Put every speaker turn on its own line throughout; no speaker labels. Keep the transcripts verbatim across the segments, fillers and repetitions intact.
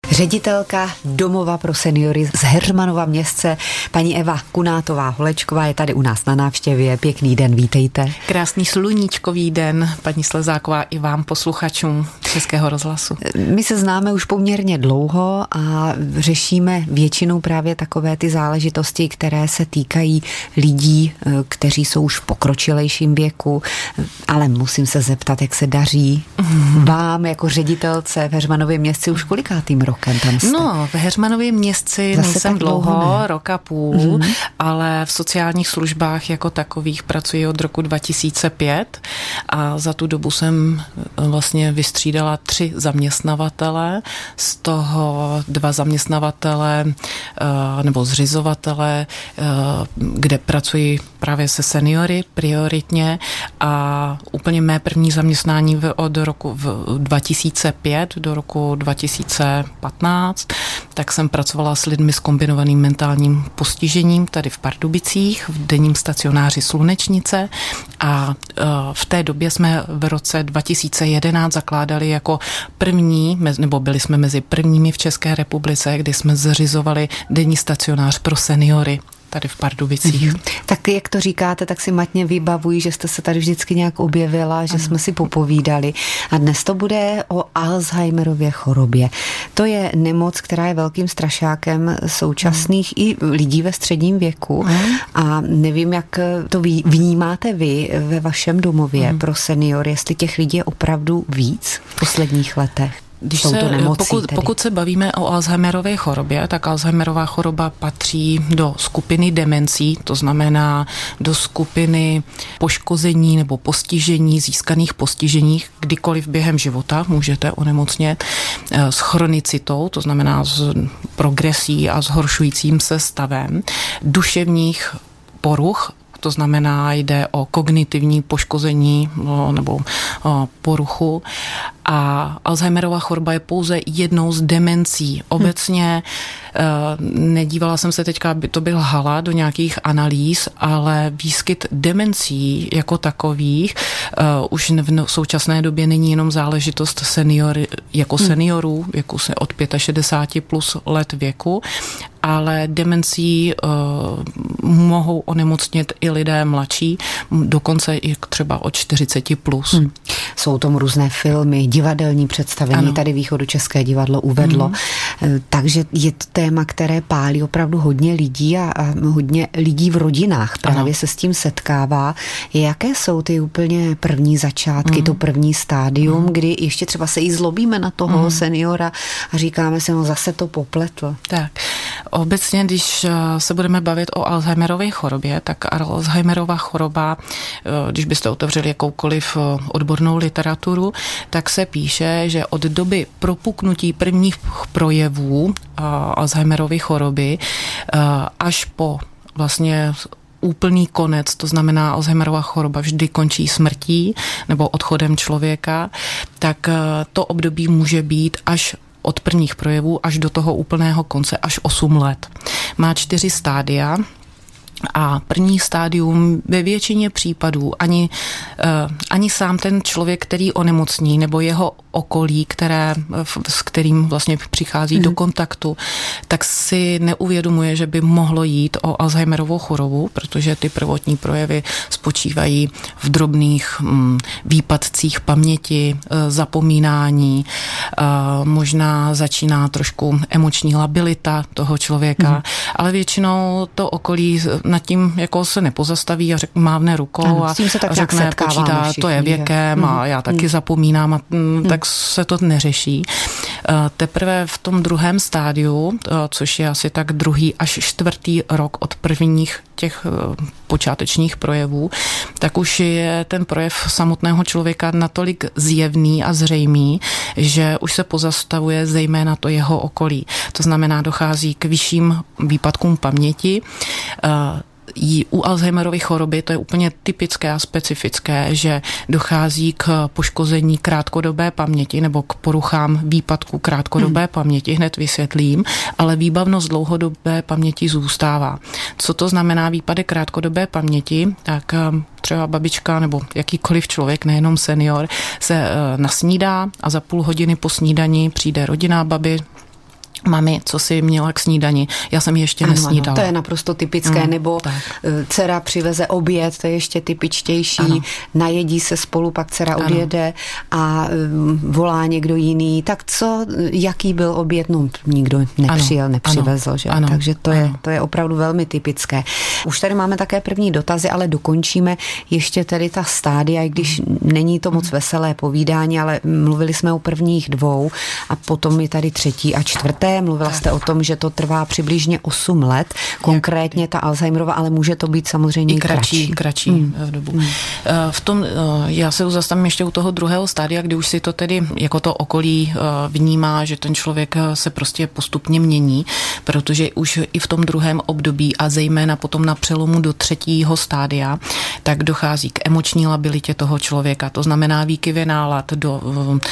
Ředitelka domova pro seniory z Heřmanova Městce, paní Eva Kunátová-Holečková je tady u nás na návštěvě. Pěkný den, vítejte.
Krásný sluníčkový den, paní Slezáková, i vám, posluchačům Českého rozhlasu.
My se známe už poměrně dlouho a řešíme většinou právě takové ty záležitosti, které se týkají lidí, kteří jsou už v pokročilejším věku, ale musím se zeptat, jak se daří mm. vám jako ředitelce v Heřmanově Městci už kolikátým rokem tam jste?
No, v Heřmanově Městci Zase nejsem dlouho, dlouho ne. roka půl, mm. ale v sociálních službách jako takových pracuji od roku dva tisíce pět a za tu dobu jsem vlastně vystřídala tři zaměstnavatele, z toho dva zaměstnavatele nebo zřizovatele, kde pracuji právě se seniory prioritně a úplně mé první zaměstnání od roku dva tisíce pět do roku dva tisíce patnáct, tak jsem pracovala s lidmi s kombinovaným mentálním postižením tady v Pardubicích, v denním stacionáři Slunečnice a v té době jsme v roce dva tisíce jedenáct zakládali jako první, nebo byli jsme mezi prvními v České republice, kdy jsme zřizovali denní stacionář pro seniory tady v Pardubicích.
Mm-hmm. Tak jak to říkáte, tak si matně vybavuji, že jste se tady vždycky nějak objevila, že ano. jsme si popovídali. A dnes to bude o Alzheimerově chorobě. To je nemoc, která je velkým strašákem současných mm. i lidí ve středním věku. Mm. A nevím, jak to vnímáte vy ve vašem domově mm. pro seniory, jestli těch lidí je opravdu víc v posledních letech.
Když se, nemocí, pokud, pokud se bavíme o Alzheimerově chorobě, tak Alzheimerová choroba patří do skupiny demencí, to znamená do skupiny poškození nebo postižení, získaných postižení, kdykoliv během života můžete onemocnět s chronicitou, to znamená s progresí a zhoršujícím se stavem, duševních poruch. To znamená, jde o kognitivní poškození nebo poruchu. A Alzheimerova choroba je pouze jednou z demencí. Obecně nedívala jsem se teďka, aby to byl lhala do nějakých analýz, ale výskyt demencí jako takových už v současné době není jenom záležitost seniory, jako seniorů, věku se od šedesáti pěti plus let věku, ale demencí uh, mohou onemocnit i lidé mladší, dokonce i třeba od čtyřiceti plus. Hmm.
Jsou tomu různé filmy, divadelní představení, ano. Tady Východočeské divadlo uvedlo, hmm. takže je to téma, které pálí opravdu hodně lidí a, a hodně lidí v rodinách právě ano. se s tím setkává. Jaké jsou ty úplně první začátky, hmm. to první stádium, hmm. kdy ještě třeba se jí zlobíme na toho hmm. seniora a říkáme si, no zase to popletl.
Tak. Obecně, když se budeme bavit o Alzheimerově chorobě, tak Alzheimerova choroba, když byste otevřeli jakoukoliv odbornou literaturu, tak se píše, že od doby propuknutí prvních projevů Alzheimerovy choroby až po vlastně úplný konec, to znamená Alzheimerova choroba vždy končí smrtí nebo odchodem člověka, tak to období může být až od prvních projevů až do toho úplného konce až osm let. Má čtyři stádia a první stádium ve většině případů ani, uh, ani sám ten člověk, který onemocní, nebo jeho okolí, které, s kterým vlastně přichází mm. do kontaktu, tak si neuvědomuje, že by mohlo jít o Alzheimerovou chorobu, protože ty prvotní projevy spočívají v drobných mm, výpadcích paměti, zapomínání, uh, možná začíná trošku emoční labilita toho člověka, mm. ale většinou to okolí nad tím jako se nepozastaví a řek, mávne rukou ano, a, a řekne, počítá, všichni, to je věkem že? a já taky mm. zapomínám a mm. tak se to neřeší. Teprve v tom druhém stádiu, což je asi tak druhý až čtvrtý rok od prvních těch počátečních projevů, tak už je ten projev samotného člověka natolik zjevný a zřejmý, že už se pozastavuje zejména to jeho okolí. To znamená, dochází k vyšším výpadkům paměti. U Alzheimerovy choroby to je úplně typické a specifické, že dochází k poškození krátkodobé paměti nebo k poruchám výpadku krátkodobé hmm. paměti, hned vysvětlím, ale výbavnost dlouhodobé paměti zůstává. Co to znamená výpadek krátkodobé paměti? Tak třeba babička nebo jakýkoliv člověk, nejenom senior, se nasnídá a za půl hodiny po snídani přijde rodinná babi, mami, co jsi měla k snídani, já jsem ještě ano, nesnídala.
Ano, to je naprosto typické, mm, nebo tak. Dcera přiveze oběd, to je ještě typičtější, ano. Najedí se spolu, pak dcera ano. odjede a volá někdo jiný, tak co, jaký byl oběd, no nikdo nepřijel, ano. nepřivezl, ano. že? Ano. Takže to je, to je opravdu velmi typické. Už tady máme také první dotazy, ale dokončíme ještě tedy ta stádia, i když není to moc veselé povídání, ale mluvili jsme o prvních dvou a potom je tady třetí a čtvrté. Mluvila jste o tom, že to trvá přibližně osm let, konkrétně ta Alzheimerova, ale může to být samozřejmě i kratší.
kratší mm. v dobu. Mm. V tom, já se zastavím ještě u toho druhého stádia, kdy už si to tedy jako to okolí vnímá, že ten člověk se prostě postupně mění, protože už i v tom druhém období a zejména potom na přelomu do třetího stádia, tak dochází k emoční labilitě toho člověka. To znamená výkyvy nálad do,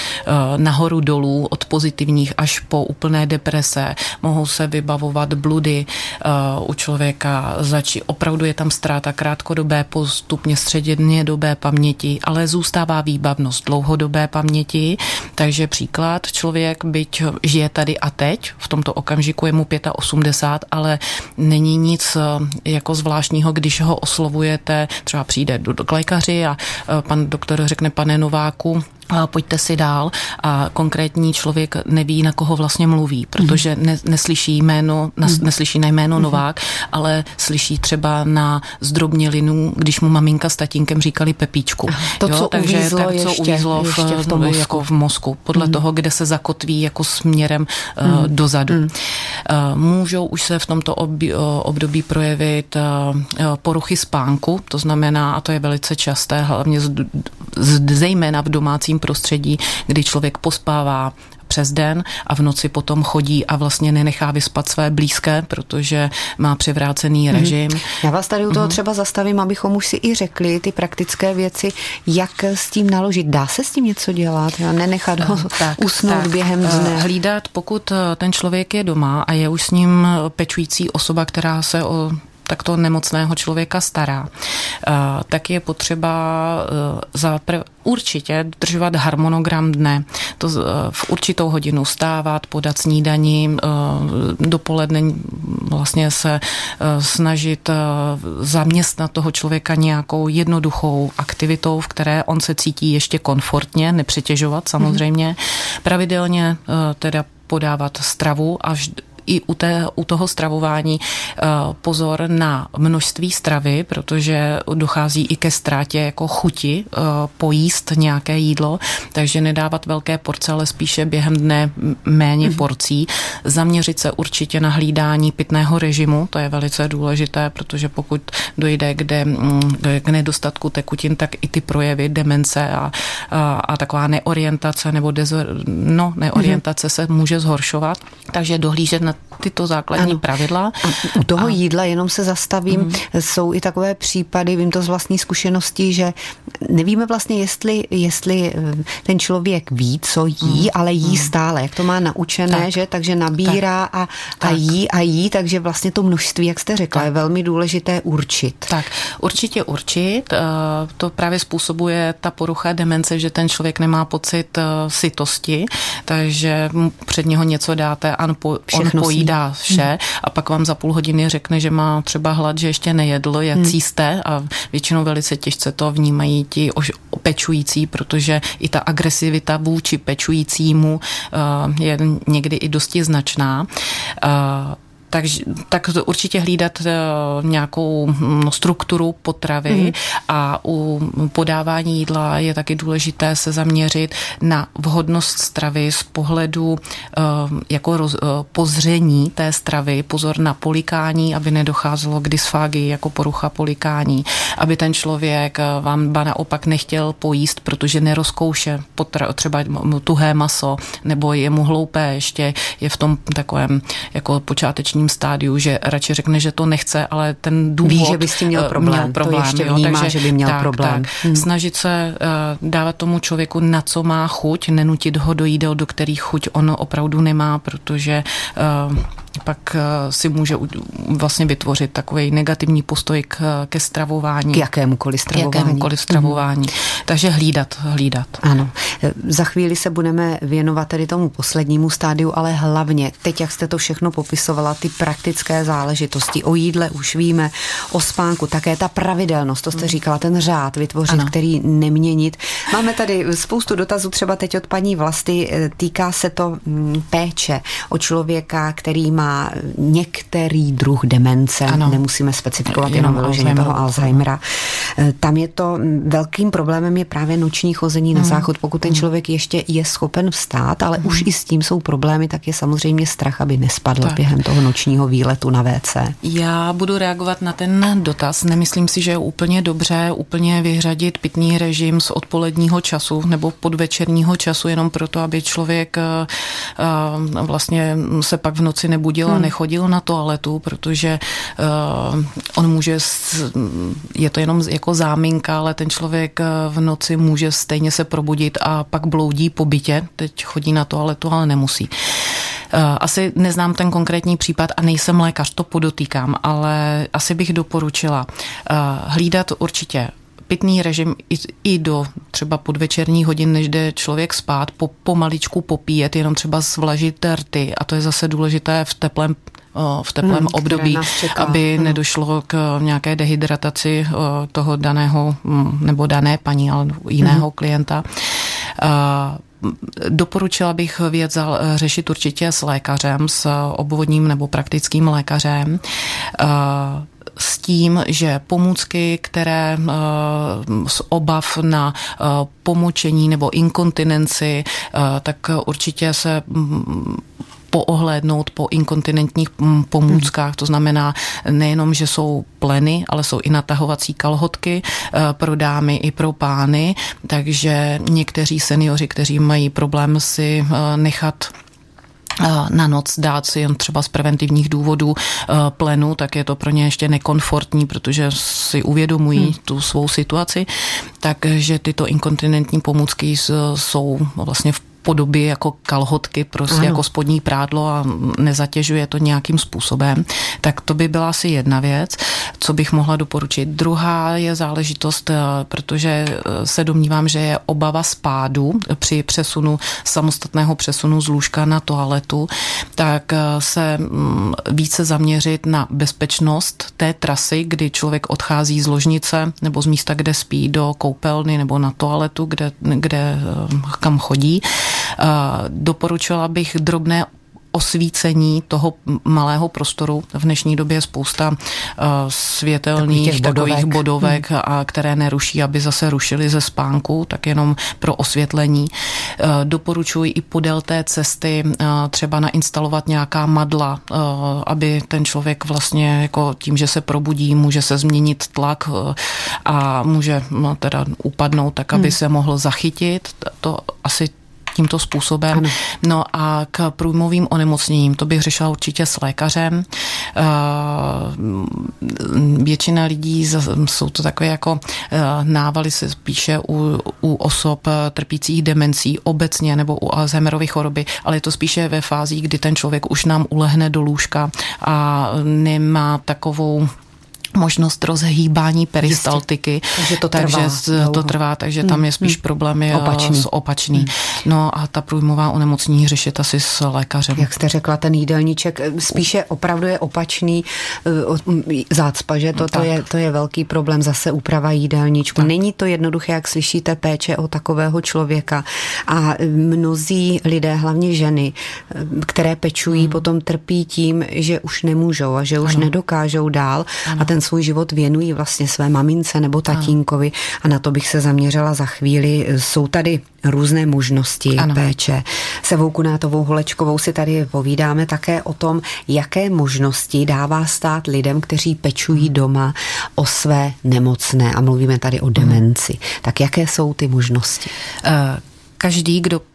nahoru dolů od pozitivních až po úplné deprese. Mohou se vybavovat bludy uh, u člověka, začí, opravdu je tam ztráta krátkodobé, postupně střednědobé paměti, ale zůstává výbavnost dlouhodobé paměti, takže příklad, člověk byť žije tady a teď, v tomto okamžiku je mu osmdesát pět, ale není nic jako zvláštního, když ho oslovujete, třeba přijde do, do k lékaři a uh, pan doktor řekne, pane Nováku, a pojďte si dál a konkrétní člověk neví, na koho vlastně mluví, protože ne, neslyší jméno, neslyší na jméno Novák, ale slyší třeba na zdrobnělinu, když mu maminka s tatínkem říkali Pepíčku.
To, jo,
co
takže uvízlo,
tak, co
ještě,
uvízlo v,
ještě v tom mozku.
Jako v mozku, podle mm. toho, kde se zakotví jako směrem mm. uh, dozadu. Mm. Uh, můžou už se v tomto období, uh, období projevit uh, poruchy spánku, to znamená, a to je velice časté, hlavně z, z, zejména v domácím prostředí, kdy člověk pospává přes den a v noci potom chodí a vlastně nenechá vyspat své blízké, protože má převrácený režim. Mm.
Já vás tady u toho mm. třeba zastavím, abychom už si i řekli ty praktické věci, jak s tím naložit. Dá se s tím něco dělat? Nenechat ho tak, usnout tak, během dne?
Hlídat, pokud ten člověk je doma a je už s ním pečující osoba, která se o takto nemocného člověka stará, tak je potřeba za prv, určitě dodržovat harmonogram dne. To v určitou hodinu vstávat, podat snídani, dopoledne vlastně se snažit zaměstnat toho člověka nějakou jednoduchou aktivitou, v které on se cítí ještě komfortně, nepřetěžovat samozřejmě. Mm-hmm. Pravidelně teda podávat stravu až i u, té, u toho stravování uh, pozor na množství stravy, protože dochází i ke ztrátě jako chuti uh, pojíst nějaké jídlo, takže nedávat velké porce, ale spíše během dne méně porcí. Zaměřit se určitě na hlídání pitného režimu, to je velice důležité, protože pokud dojde kde, k nedostatku tekutin, tak i ty projevy demence a, a, a taková neorientace nebo dezo, no, neorientace se může zhoršovat, takže dohlížet na tyto základní ano. pravidla.
A u toho a... jídla jenom se zastavím. Mm. Jsou i takové případy, vím to z vlastní zkušenosti, že nevíme vlastně, jestli, jestli ten člověk ví, co jí, mm. ale jí mm. stále. Jak to má naučené, tak. že? Takže nabírá tak. A, a jí a jí, takže vlastně to množství, jak jste řekla, tak. je velmi důležité určit.
Tak, určitě určit. To právě způsobuje ta porucha demence, že ten člověk nemá pocit sytosti, takže před něho něco dáte a on pojí dá vše hmm. a pak vám za půl hodiny řekne, že má třeba hlad, že ještě nejedl, jací jste a většinou velice těžce to vnímají ti pečující, protože i ta agresivita vůči pečujícímu uh, je někdy i dosti značná. Uh, Takže, tak určitě hlídat nějakou strukturu potravy mm. a u podávání jídla je taky důležité se zaměřit na vhodnost stravy z pohledu jako roz, pozření té stravy, pozor na polikání, aby nedocházelo k dysfágii jako porucha polikání, aby ten člověk vám ba naopak nechtěl pojíst, protože nerozkouše potra, třeba tuhé maso, nebo je mu hloupé, ještě je v tom takovém jako počátečním stádiu, že radši řekne, že to nechce, ale ten důvod
ví, že by s tím měl problém.
Měl problém
to ještě vnímá, takže, že by měl
tak,
problém.
Tak. Hmm. Snažit se uh, dávat tomu člověku, na co má chuť, nenutit ho do jídel, do kterých chuť on opravdu nemá, protože uh, pak si může vlastně vytvořit takový negativní postoj k, ke stravování.
K jakémukoliv stravování.
K jakémukoliv stravování. Mm-hmm. Takže hlídat, hlídat.
Ano. Za chvíli se budeme věnovat tedy tomu poslednímu stádiu, ale hlavně teď, jak jste to všechno popisovala, ty praktické záležitosti. O jídle už víme, o spánku, také ta pravidelnost, to jste říkala, ten řád vytvořit, ano. který neměnit. Máme tady spoustu dotazů, třeba teď od paní Vlasty, týká se to péče o člověka, který má některý druh demence, ano. nemusíme specifikovat jenom vyloženě toho Alzheimera. Tam je to, velkým problémem je právě noční chození hmm. na záchod. Pokud ten člověk ještě je schopen vstát, ale hmm. už i s tím jsou problémy, tak je samozřejmě strach, aby nespadl tak. během toho nočního výletu na vé cé.
Já budu reagovat na ten dotaz. Nemyslím si, že je úplně dobře úplně vyřadit pitný režim z odpoledního času nebo podvečerního času jenom proto, aby člověk uh, vlastně se pak v noci nebudil hmm. a nechodil na toaletu, protože uh, on může, je to jenom jako záminka, ale ten člověk v noci může stejně se probudit a pak bloudí po bytě. Teď chodí na toaletu, ale nemusí. Asi neznám ten konkrétní případ a nejsem lékař, to podotýkám, ale asi bych doporučila hlídat určitě pitný režim i, i do třeba podvečerní hodin, než jde člověk spát, po, pomaličku popíjet, jenom třeba zvlažit rty a to je zase důležité v teplém v teplém hmm, období, aby hmm. nedošlo k nějaké dehydrataci toho daného nebo dané paní, ale jiného hmm. klienta. Doporučila bych věc řešit určitě s lékařem, s obvodním nebo praktickým lékařem, s tím, že pomůcky, které z obav na pomočení nebo inkontinenci, tak určitě se poohlédnout po inkontinentních pomůckách, to znamená nejenom, že jsou pleny, ale jsou i natahovací kalhotky pro dámy i pro pány, takže někteří seniori, kteří mají problém si nechat na noc dát si jen třeba z preventivních důvodů plenu, tak je to pro ně ještě nekomfortní, protože si uvědomují hmm. tu svou situaci, takže tyto inkontinentní pomůcky jsou vlastně v podobě jako kalhotky, prostě ano. jako spodní prádlo a nezatěžuje to nějakým způsobem. Tak to by byla asi jedna věc, co bych mohla doporučit. Druhá je záležitost, protože se domnívám, že je obava spádu při přesunu, samostatného přesunu z lůžka na toaletu, tak se více zaměřit na bezpečnost té trasy, kdy člověk odchází z ložnice nebo z místa, kde spí, do koupelny nebo na toaletu, kde, kde kam chodí. Doporučila bych drobné osvícení toho malého prostoru. V dnešní době je spousta uh, světelných takových bodovek, bodovek hmm. a které neruší, aby zase rušily ze spánku, tak jenom pro osvětlení. Uh, doporučuji i podél té cesty uh, třeba nainstalovat nějaká madla, uh, aby ten člověk vlastně jako tím, že se probudí, může se změnit tlak uh, a může no, teda upadnout tak, aby hmm. se mohl zachytit. To asi tímto způsobem. Ano. No a k průjmovým onemocněním, to bych řešila určitě s lékařem. Většina lidí, jsou to takové jako návaly se spíše u, u osob trpících demencí obecně nebo u Alzheimerovy choroby, ale je to spíše ve fázích, kdy ten člověk už nám ulehne do lůžka a nemá takovou možnost rozhýbání peristaltiky.
Takže to trvá.
Takže to trvá, takže tam je spíš hmm. problémy opačný. S opačný. Hmm. No a ta průjmová onemocnění řešit asi s lékařem.
Jak jste řekla, ten jídelníček spíše opravdu je opačný zácpa, že to, to, je, to je velký problém, zase úprava jídelníčku. Tak. Není to jednoduché, jak slyšíte, péče o takového člověka a mnozí lidé, hlavně ženy, které pečují, hmm. potom trpí tím, že už nemůžou a že už ano. nedokážou dál ano. a ten svůj život věnují vlastně své mamince nebo tatínkovi a na to bych se zaměřila za chvíli. Jsou tady různé možnosti ano. péče. S Evou Kunátovou Holečkovou si tady povídáme také o tom, jaké možnosti dává stát lidem, kteří pečují doma o své nemocné a mluvíme tady o demenci. Tak jaké jsou ty možnosti?
Každý, kdo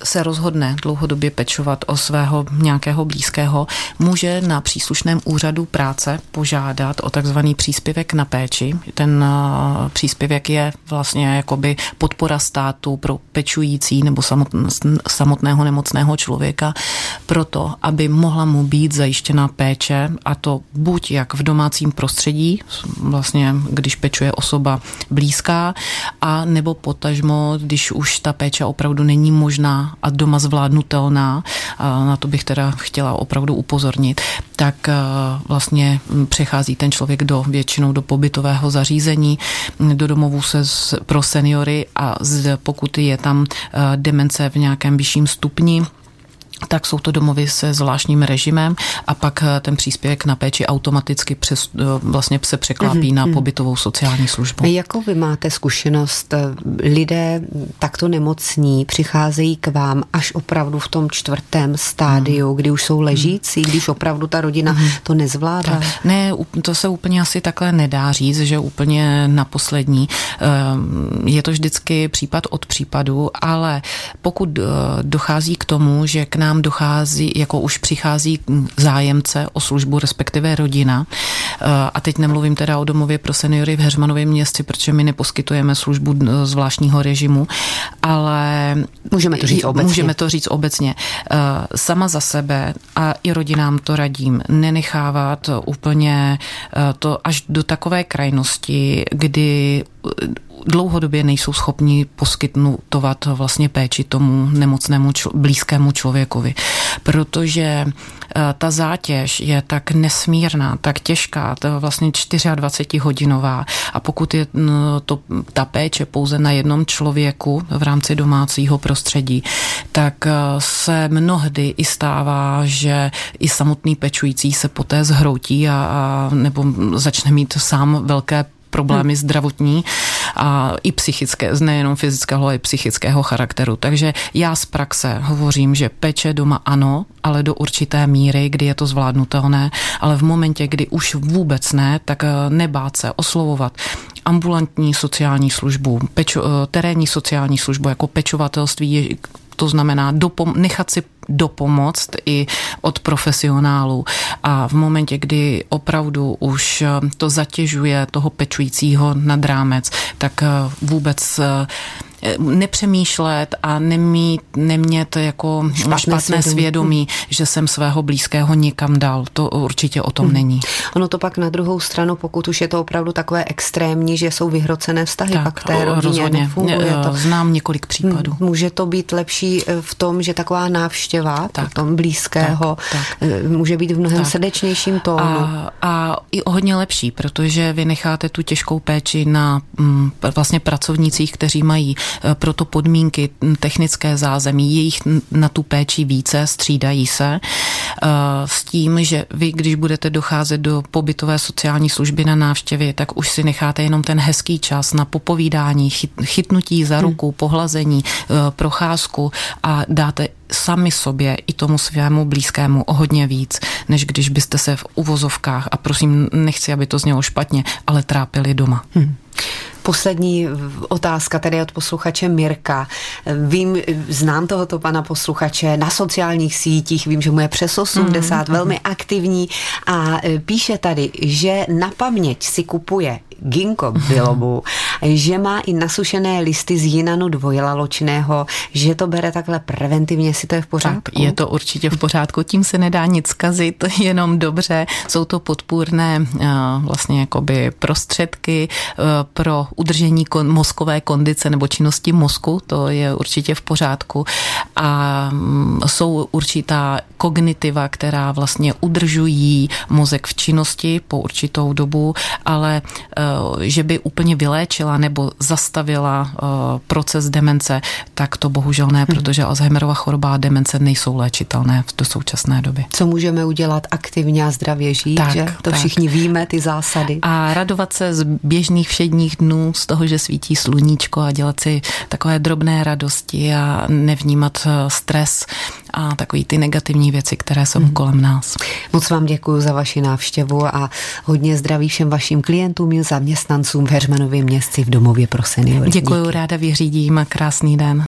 se rozhodne dlouhodobě pečovat o svého nějakého blízkého, může na příslušném úřadu práce požádat o takzvaný příspěvek na péči. Ten příspěvek je vlastně jakoby podpora státu pro pečující nebo samotného nemocného člověka proto, aby mohla mu být zajištěna péče, a to buď jak v domácím prostředí, vlastně když pečuje osoba blízká, a nebo potažmo, když už ta péče opravdu není možná a doma zvládnutelná, a na to bych teda chtěla opravdu upozornit, tak vlastně přechází ten člověk do většinou do pobytového zařízení, do domovů se pro seniory, a pokud je tam demence v nějakém vyšším stupni, tak jsou to domovy se zvláštním režimem, a pak ten příspěvek na péči automaticky přes, vlastně se překlápí mm-hmm. na pobytovou sociální službu.
Jakou vy máte zkušenost? Lidé takto nemocní přicházejí k vám až opravdu v tom čtvrtém stádiu, mm. kdy už jsou ležící, když opravdu ta rodina mm. to nezvládá?
Tak. Ne, to se úplně asi takhle nedá říct, že úplně na poslední. Je to vždycky případ od případu, ale pokud dochází k tomu, že k nám dochází, jako už přichází zájemce o službu, respektive rodina. A teď nemluvím teda o domově pro seniory v Heřmanově Městci, protože my neposkytujeme službu zvláštního režimu, ale
můžeme to říct obecně.
Můžeme to říct obecně. Sama za sebe, a i rodinám to radím, nenechávat úplně to až do takové krajnosti, kdy dlouhodobě nejsou schopni poskytnutovat vlastně péči tomu nemocnému čl- blízkému člověkovi. Protože ta zátěž je tak nesmírná, tak těžká, to je vlastně dvacetičtyřhodinová, a pokud je to, ta péče pouze na jednom člověku v rámci domácího prostředí, tak se mnohdy i stává, že i samotný pečující se poté zhroutí a, a nebo začne mít sám velké problémy zdravotní a i psychické, nejenom fyzického, ale i psychického charakteru. Takže já z praxe hovořím, že péče doma ano, ale do určité míry, kdy je to zvládnutelné, ale v momentě, kdy už vůbec ne, tak nebát se oslovovat ambulantní sociální službu, pečo, terénní sociální službu jako pečovatelství, je, to znamená dopom- nechat si dopomoct i od profesionálů, a v momentě, kdy opravdu už to zatěžuje toho pečujícího nad rámec, tak vůbec nepřemýšlet a nemít, nemět jako špatné, špatné svědomí, svědomí že jsem svého blízkého někam dal. To určitě o tom hmm. není.
Ono to pak na druhou stranu, pokud už je to opravdu takové extrémní, že jsou vyhrocené vztahy, tak, pak v té rodině rozhodně. Nefunguje to.
Znám několik případů.
Může to být lepší v tom, že taková návštěva tak, tom blízkého tak, tak. může být v mnohem tak. srdečnějším tónu.
A, a i hodně lepší, protože vy necháte tu těžkou péči na m, vlastně pracovnících, kteří mají proto podmínky, technické zázemí, jejich na tu péči více, střídají se, s tím, že vy, když budete docházet do pobytové sociální služby na návštěvy, tak už si necháte jenom ten hezký čas na popovídání, chytnutí za ruku, hmm. pohlazení, procházku, a dáte sami sobě i tomu svému blízkému o hodně víc, než když byste se v uvozovkách, a prosím, nechci, aby to znělo špatně, ale trápili doma. Hmm.
Poslední otázka tady od posluchače Mirka. Vím, znám tohoto pana posluchače na sociálních sítích, vím, že mu je přes osmdesát, mm, velmi mm. aktivní, a píše tady, že na paměť si kupuje ginkgo bilobu, že má i nasušené listy z jinanu dvojlaločného, že to bere takhle preventivně, jestli to je v pořádku?
Tak, je to určitě v pořádku, tím se nedá nic zkazit, jenom dobře. Jsou to podpůrné vlastně jakoby prostředky pro udržení kon, mozkové kondice nebo činnosti mozku, to je určitě v pořádku, a jsou určitá kognitiva, která vlastně udržují mozek v činnosti po určitou dobu, ale že by úplně vyléčila nebo zastavila proces demence, tak to bohužel ne, protože Alzheimerova choroba a demence nejsou léčitelné do současné doby.
Co můžeme udělat aktivně a zdravě žít, tak, že? To tak. Všichni víme, ty zásady.
A radovat se z běžných všedních dnů, z toho, že svítí sluníčko, a dělat si takové drobné radosti a nevnímat stres a takový ty negativní věci, které jsou hmm. kolem nás.
Moc vám děkuji za vaši návštěvu a hodně zdraví všem vašim klientům i zaměstnancům v Heřmanově Městci v domově pro seniory.
Děkuji, ráda vyřídím a krásný den.